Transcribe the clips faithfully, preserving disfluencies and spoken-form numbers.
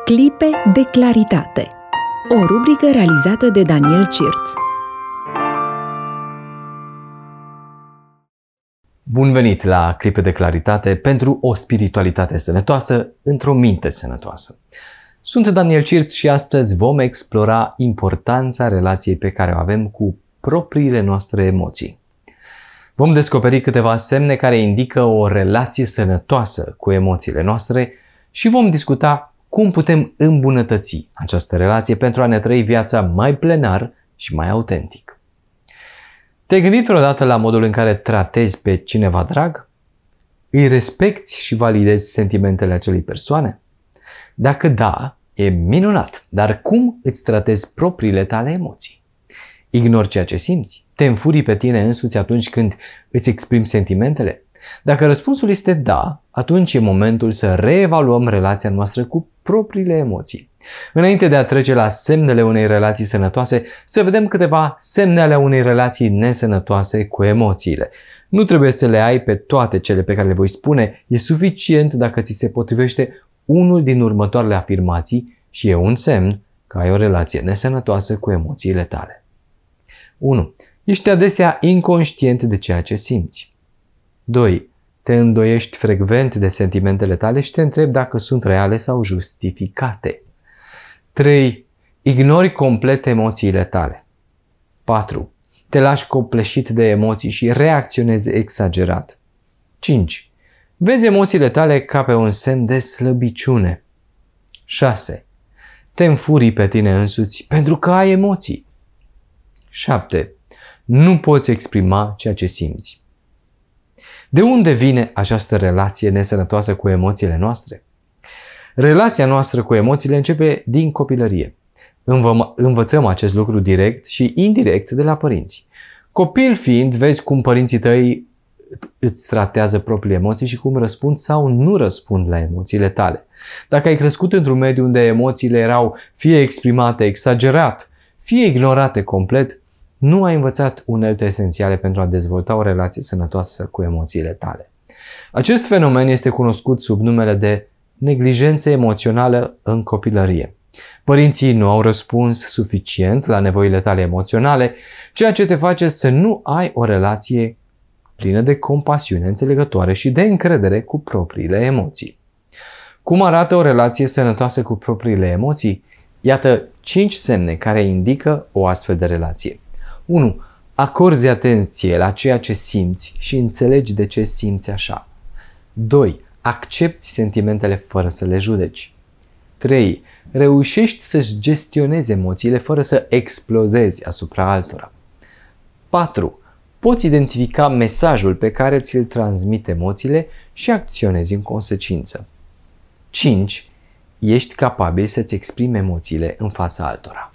Clipe de claritate. O rubrică realizată de Daniel Cirț. Bun venit la Clipe de claritate pentru o spiritualitate sănătoasă într-o minte sănătoasă. Sunt Daniel Cirț și astăzi vom explora importanța relației pe care o avem cu propriile noastre emoții. Vom descoperi câteva semne care indică o relație sănătoasă cu emoțiile noastre și vom discuta cum putem îmbunătăți această relație pentru a ne trăi viața mai plenar și mai autentic. Te-ai gândit vreodată la modul în care tratezi pe cineva drag? Îi respecti și validezi sentimentele acelei persoane? Dacă da, e minunat, dar cum îți tratezi propriile tale emoții? Ignori ceea ce simți? Te înfurii pe tine însuți atunci când îți exprimi sentimentele? Dacă răspunsul este da, atunci e momentul să reevaluăm relația noastră cu propriile emoții. Înainte de a trece la semnele unei relații sănătoase, să vedem câteva semne ale unei relații nesănătoase cu emoțiile. Nu trebuie să le ai pe toate cele pe care le voi spune, e suficient dacă ți se potrivește unul din următoarele afirmații și e un semn că ai o relație nesănătoasă cu emoțiile tale. unu. Ești adesea inconștient de ceea ce simți. doi. Te îndoiești frecvent de sentimentele tale și te întrebi dacă sunt reale sau justificate. trei. Ignori complet emoțiile tale. patru. Te lași copleșit de emoții și reacționezi exagerat. cinci. Vezi emoțiile tale ca pe un semn de slăbiciune. șase. Te înfurii pe tine însuți pentru că ai emoții. șapte. Nu poți exprima ceea ce simți. De unde vine această relație nesănătoasă cu emoțiile noastre? Relația noastră cu emoțiile începe din copilărie. Învă- învățăm acest lucru direct și indirect de la părinți. Copil fiind, vezi cum părinții tăi îți tratează propriile emoții și cum răspund sau nu răspund la emoțiile tale. Dacă ai crescut într-un mediu unde emoțiile erau fie exprimate exagerat, fie ignorate complet, nu ai învățat unelte esențiale pentru a dezvolta o relație sănătoasă cu emoțiile tale. Acest fenomen este cunoscut sub numele de neglijență emoțională în copilărie. Părinții nu au răspuns suficient la nevoile tale emoționale, ceea ce te face să nu ai o relație plină de compasiune înțelegătoare și de încredere cu propriile emoții. Cum arată o relație sănătoasă cu propriile emoții? Iată cinci semne care indică o astfel de relație. unu. Acorzi atenție la ceea ce simți și înțelegi de ce simți așa. doi. Accepti sentimentele fără să le judeci. trei. Reușești să-și gestionezi emoțiile fără să explodezi asupra altora. patru. Poți identifica mesajul pe care ți-l transmit emoțiile și acționezi în consecință. cinci. Ești capabil să-ți exprimi emoțiile în fața altora.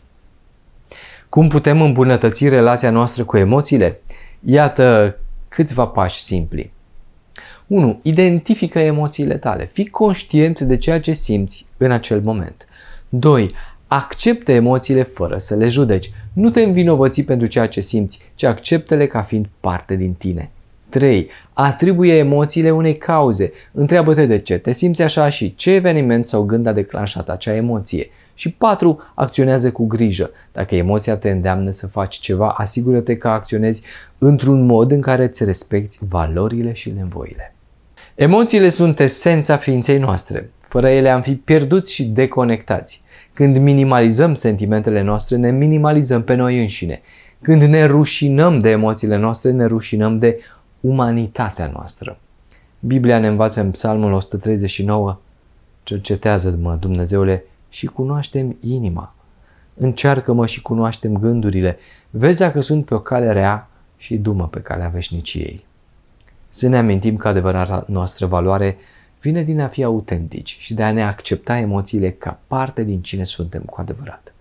Cum putem îmbunătăți relația noastră cu emoțiile? Iată câțiva pași simpli. unu. Identifică emoțiile tale. Fii conștient de ceea ce simți în acel moment. doi. Acceptă emoțiile fără să le judeci. Nu te învinovăți pentru ceea ce simți, ci acceptă-le ca fiind parte din tine. trei. Atribuie emoțiile unei cauze. Întreabă-te de ce te simți așa și ce eveniment sau gând a declanșat acea emoție. Și patru. Acționează cu grijă. Dacă emoția te îndeamnă să faci ceva, asigură-te că acționezi într-un mod în care îți respecti valorile și nevoile. Emoțiile sunt esența ființei noastre. Fără ele am fi pierduți și deconectați. Când minimalizăm sentimentele noastre, ne minimalizăm pe noi înșine. Când ne rușinăm de emoțiile noastre, ne rușinăm de umanitatea noastră. Biblia ne învață în Psalmul o sută treizeci și nouă: cercetează-mă, Dumnezeule, și cunoaște-mi inima. Încearcă-mă și cunoaște-mi gândurile. Vezi dacă sunt pe o cale rea și du-mă pe calea veșniciei. Să ne amintim că adevărata noastră valoare vine din a fi autentici și de a ne accepta emoțiile ca parte din cine suntem cu adevărat.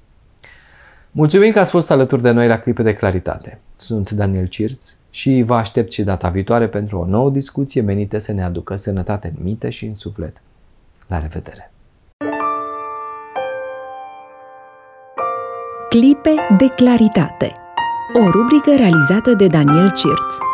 Mulțumim că ați fost alături de noi la Clipe de Claritate. Sunt Daniel Cirț și vă aștept și data viitoare pentru o nouă discuție menită să ne aducă sănătate în minte și în suflet. La revedere! Clipe de claritate. O rubrică realizată de Daniel Cirț.